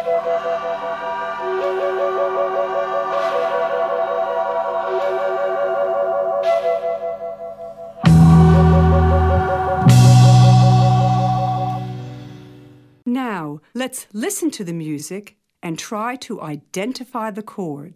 Now, let's listen to the music and try to identify the chord.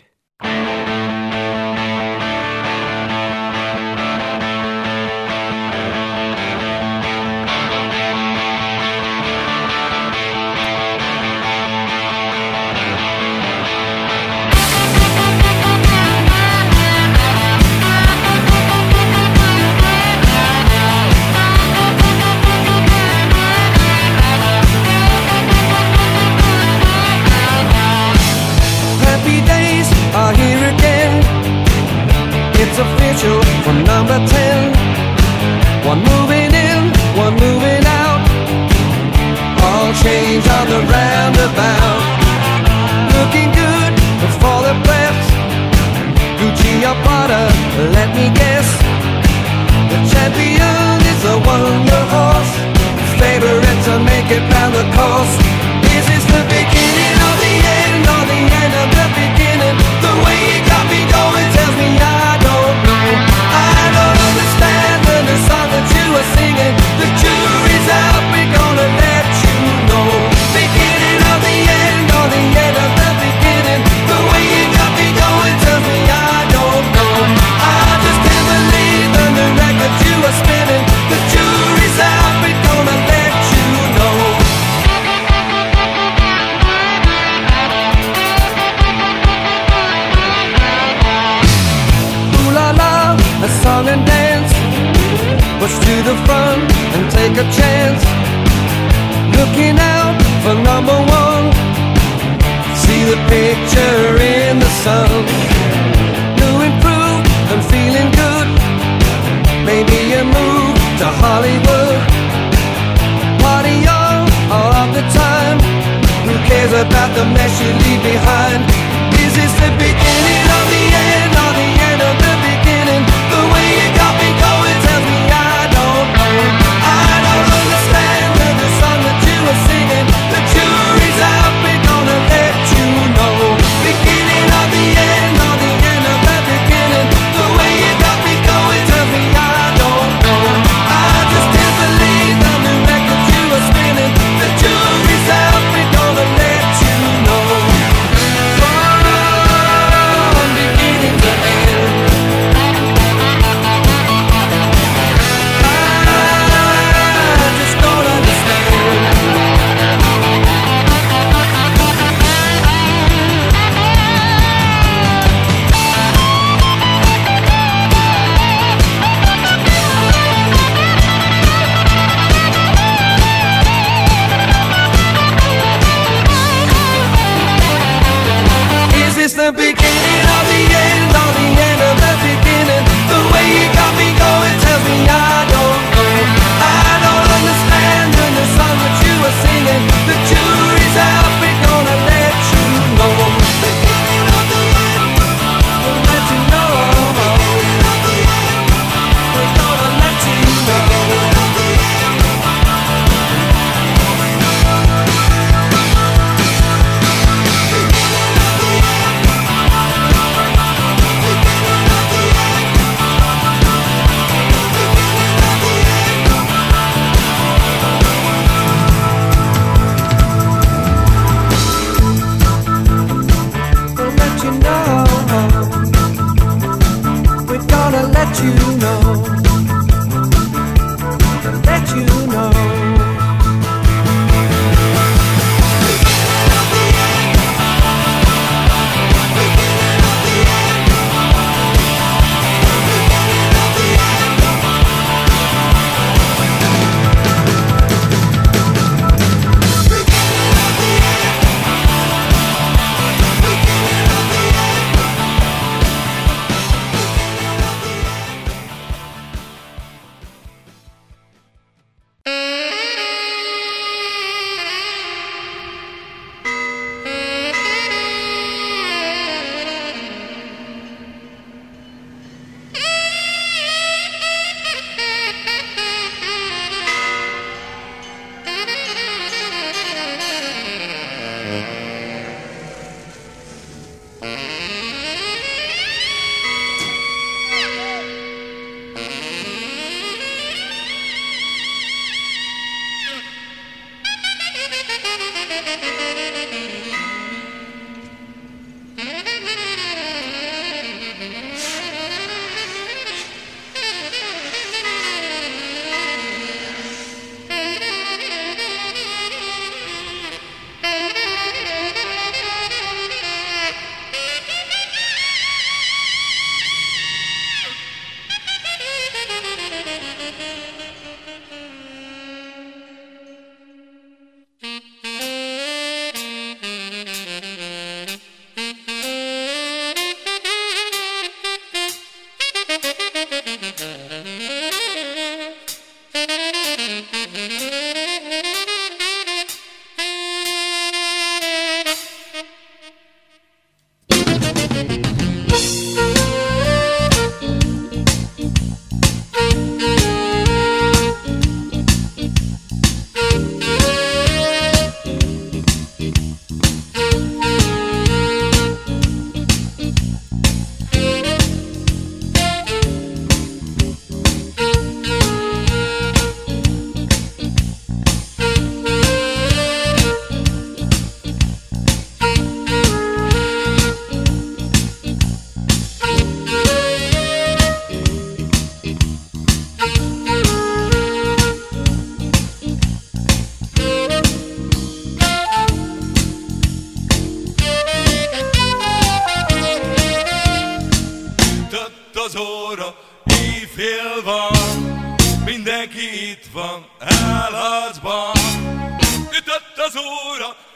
It's official for number 10. One moving in, one moving out. All change on the roundabout. Looking good before the press. Gucci or Prada, let me guess. The champion is a wonder horse. Favorite to make it round the course. Is this the beginning of the end, or the end of the beginning? The way you got me going tells me I don't know. I don't understand the song that you were singing. The jury's out, we're gonna let you know. Beginning of the end, or the end of the beginning? The way you got me going tells me I don't know. I just can't believe the new record you were spinning. The jury's out, we're gonna let you know. A song and dance, push to the front and take a chance. Looking out for number one, see the picture in the sun. New improved and feeling good, maybe a move to Hollywood. Party on all of the time, who cares about the mess you leave behind? Is this the beginning of the end, or the end of the beginning? The way you got me going tells me I don't know. I don't understand the song that you were singing. The jury's out, we're gonna let you know. Beginning of the end, or the end of the beginning? The way you got me going tells me I don't know. I just can't believe the new record you were spinning. The jury's out, we're gonna let you know. Oh,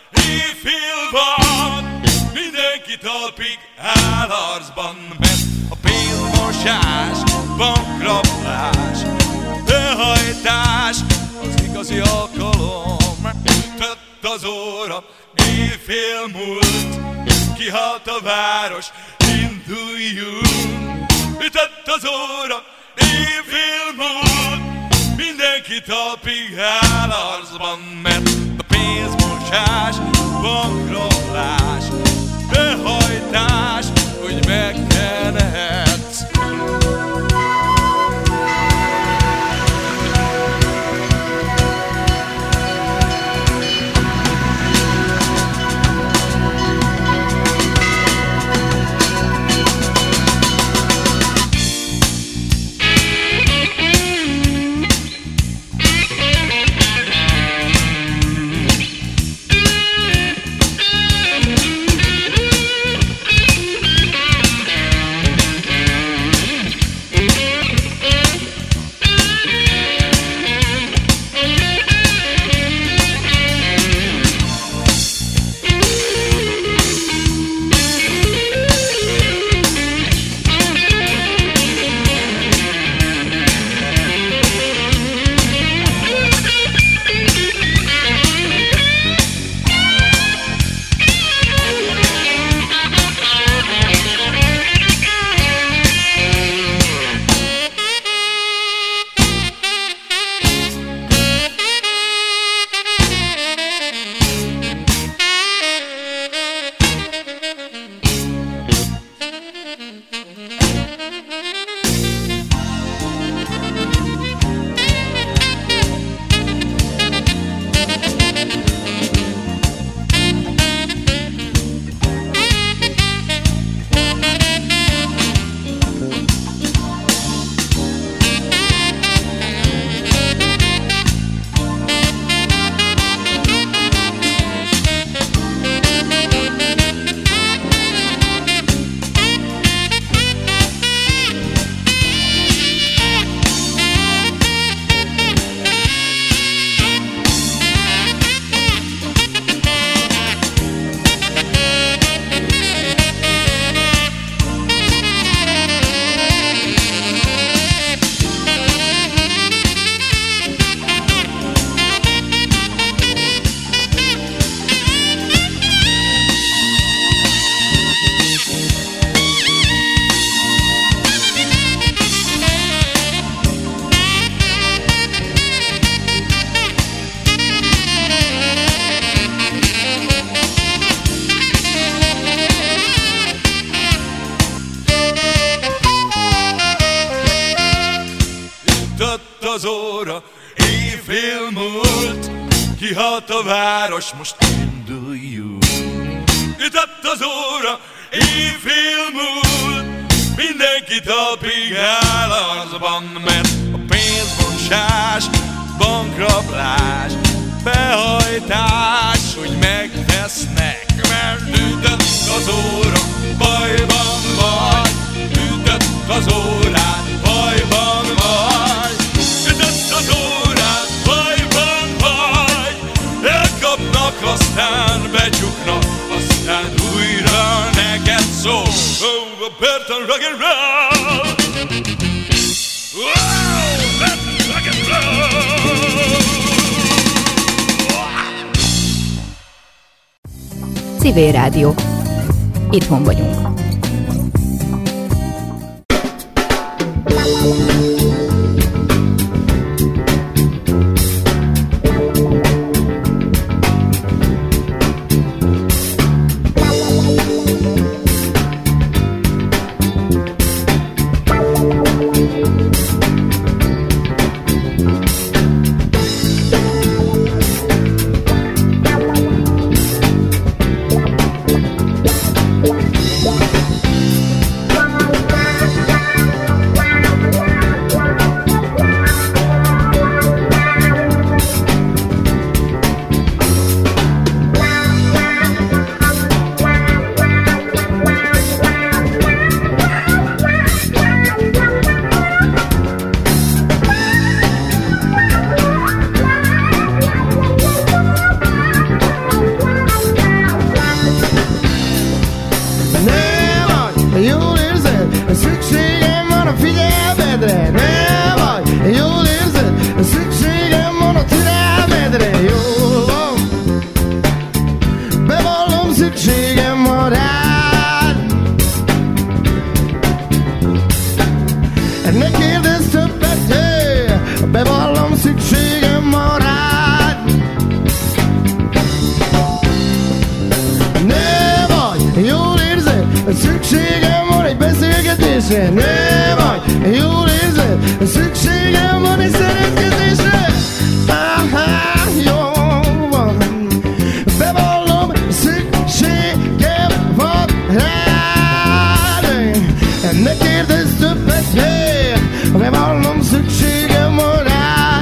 éjfél van, mindenki talpig áll arcban, mert a pénzmosás, bankrablás, behajtás az igazi alkalom. Tett az óra, éjfél múlt, kihalt a város, induljunk. Ütött az óra, éjfél múlt, mindenki talpig áll arcban, mert a pénzmosás, bankrablás, behajtás, hogy megkenhetsz. az óra, éjfél múlt, kihalt a város, most induljunk. Ütött az óra, éjfél múlt, mindenki talpig áll arcban, mert a pénzmosás, bankrablás, behajtás, hogy megvesznek, mert ütött az óra, bajban vagy, ütött az órát, bajban vagy, ütött az órát, bajban vagy, elkapnak, aztán becsuknak, aztán újra neked szól. Oh, a Burton Rock'n'Roll! Wow, Burton Rock'n'Roll! Civil Rádió. Itthon vagyunk. kérdésre, ne vagy, jól érzed, szükségem van egy szeretkezésre. Jó van, bevallom, szükségem van rád. Ne kérdezz többet, bevallom, szükségem van rád.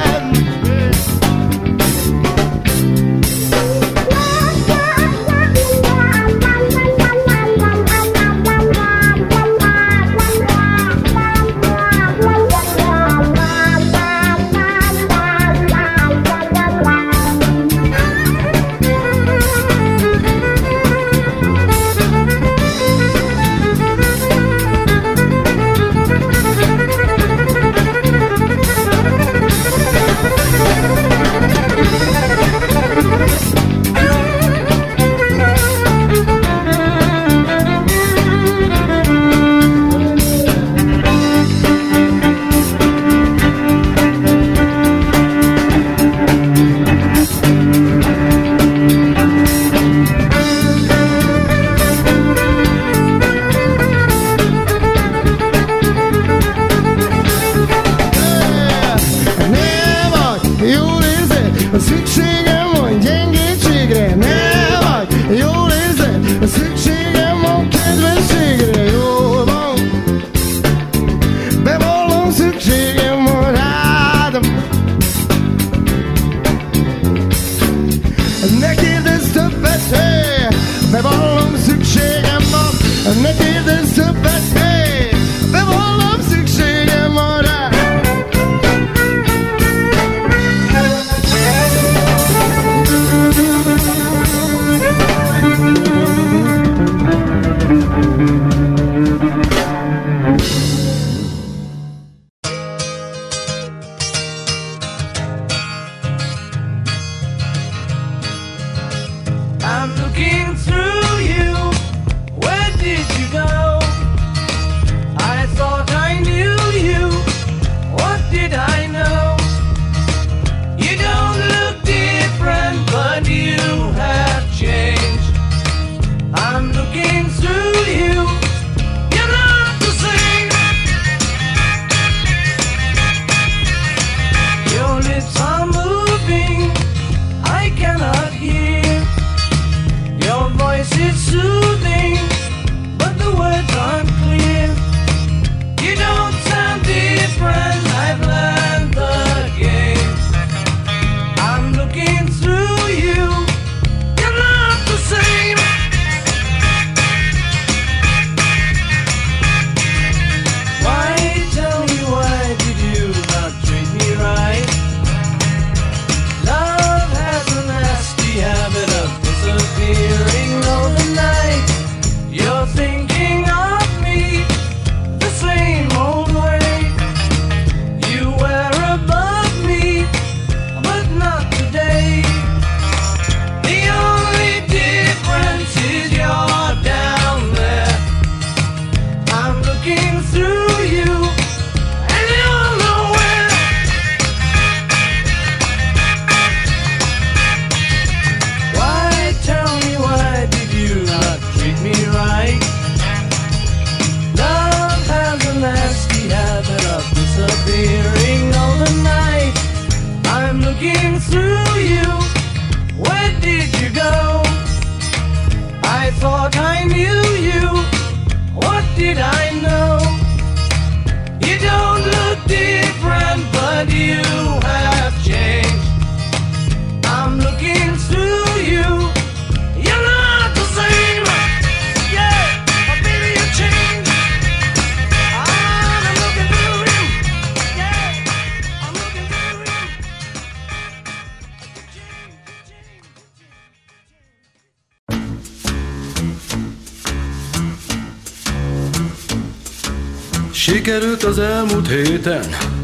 Sikerült az elmúlt héten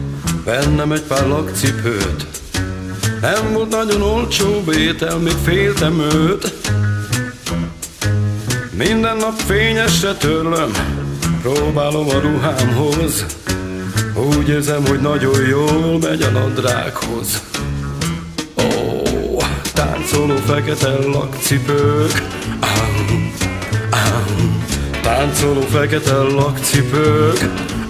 vennem egy pár lakcipőt. Nem volt nagyon olcsó vétel, még féltem őt. Minden nap fényesre törlöm, próbálom a ruhámhoz. Úgy érzem, hogy nagyon jól megy a nadrághoz. Ó, táncoló fekete lakcipők, Táncoló fekete lakcipők,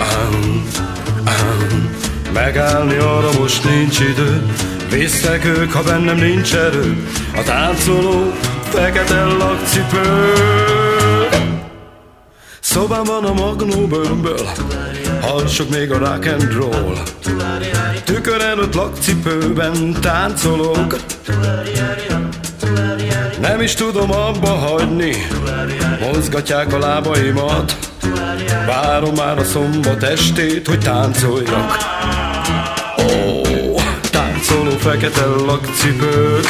megállni arra most nincs idő. Vésznek ők, ha bennem nincs erő. A táncoló fekete lakcipők. Szobámban a magnó bőrből hallsok még a rock and roll. Tükör előtt lakcipőben táncolok. Nem is tudom abba hagyni, mozgatják a lábaimat. Várom már a szombat estét, hogy táncoljak. Táncoló fekete lakcipők,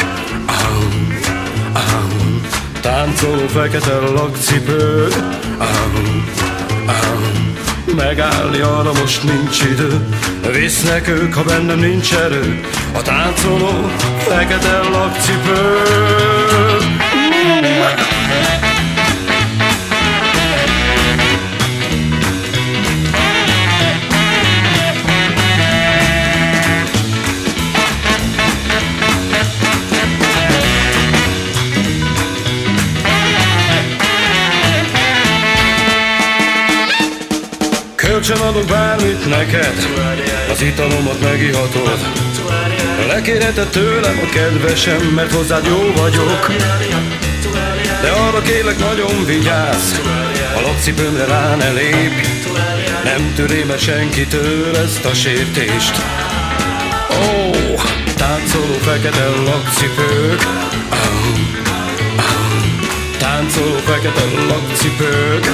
táncoló fekete lakcipők, megállni arra most nincs idő. Visznek ők, ha bennem nincs erő. A táncoló fekete lakcipők. Kölcsön adok bármit neked, az italomat megihatod. Lekérheted tőlem a kedvesem, mert hozzád jó vagyok. De arra kérlek, nagyon vigyázz, a lakcipőmre rá ne lépj. Nem törém el senkitől ezt a sértést. Táncoló fekete lakcipők, táncoló fekete lakcipők.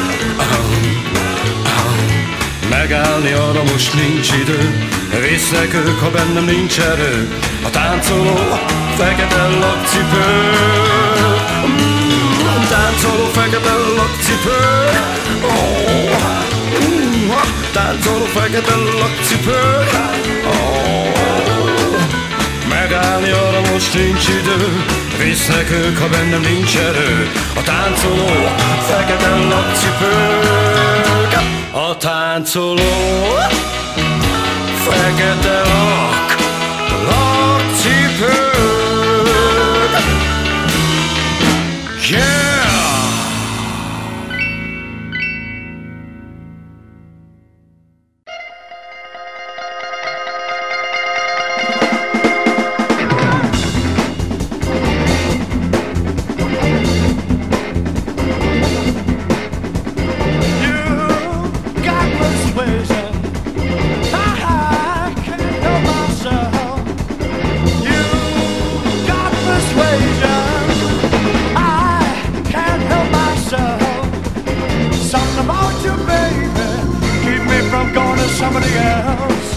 Megállni arra most nincs idő. Visznek ők, ha bennem nincs erő. A táncoló fekete lakcipők. Táncoló fekete lakcipők. Táncoló fekete lakcipők. Megállni arra most nincs idő. Visznek ők, ha bennem nincs erő. A táncoló fekete lakcipők. A táncoló fekete lakcipők. Yeah! Somebody else.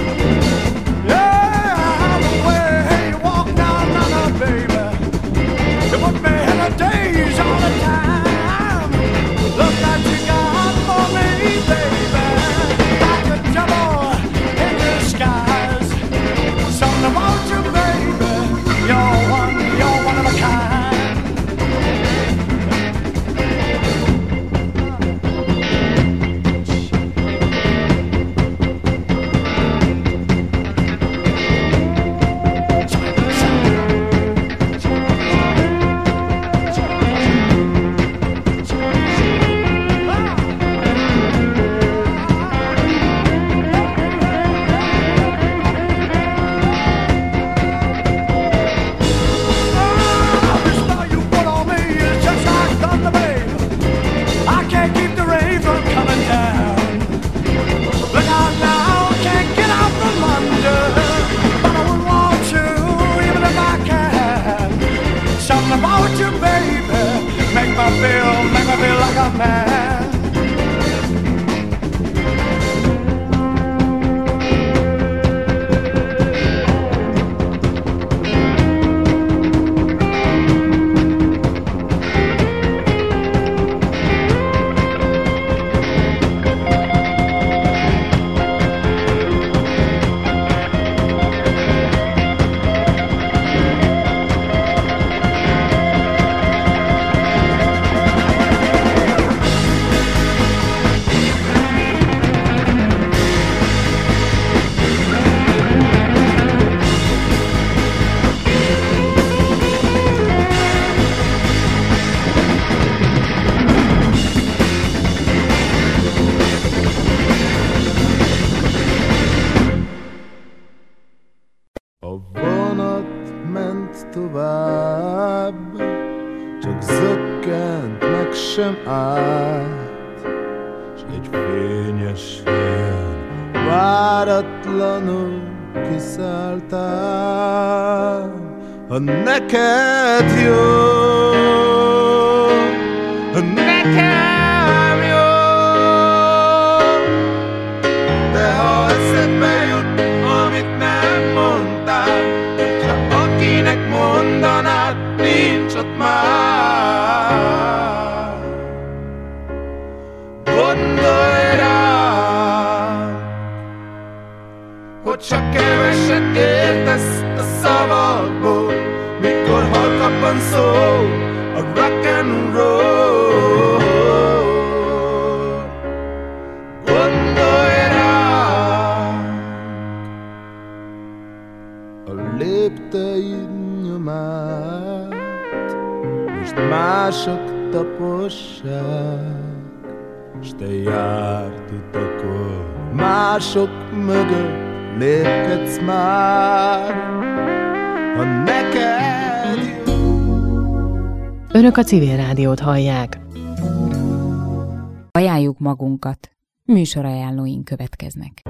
Yeah, the way you walk down on her, baby. You put me in a daze all the time. Look that you got for me, baby. Like a devil in disguise. Something about you, baby. You're one of a kind. About you, baby, make me feel like a man. csak zökkent, meg sem állt, s egy fényes helyen váratlanul kiszálltál. Ha neked jó, ha nekem jó, de ha eszedbe jut, amit nem mondtál, ha akinek mondanád, nincs ott már. Gondolj rám, hogy csak keveset értesz a szavakból, mikor halkabban szól a rock and roll. Gondolj rám, a lépteid nyomát most mások tapossák, s te járt utakon mások mögött lépkedsz már, ha neked jó. Önök a Civil Rádiót hallják. Ajánljuk magunkat. Műsorajánlóink következnek.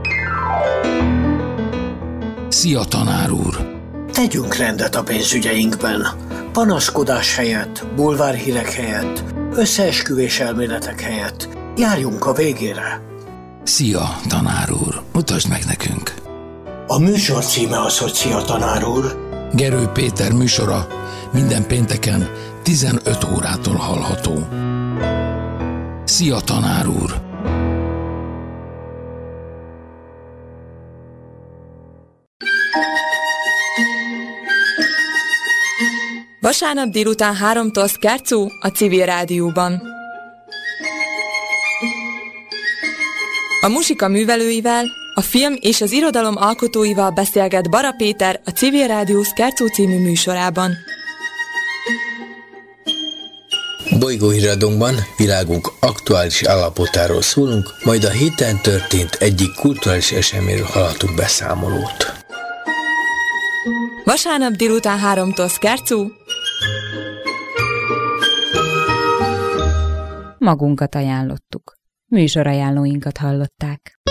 Szia, tanár úr! Tegyünk rendet a pénzügyeinkben. Panaszkodás helyett, bulvárhírek helyett, összeesküvés elméletek helyett járjunk a végére. Szia, tanár úr! Mutasd meg nekünk! A műsor címe az, hogy Szia, tanár úr. Gerő Péter műsora minden pénteken 15 órától hallható. Szia, tanár úr! Vasárnap délután 3-tól Scherzo a Civil Rádióban. A muzsika művelőivel, a film és az irodalom alkotóival beszélget Bara Péter a Civil Rádió Scherzo című műsorában. Bolygóhíradónkban világunk aktuális állapotáról szólunk, majd a héten történt egyik kulturális eseményről hallhatunk beszámolót. Vasárnap délután 3-tól Scherzo. Magunkat ajánlottuk. Műsorajánlóinkat hallották.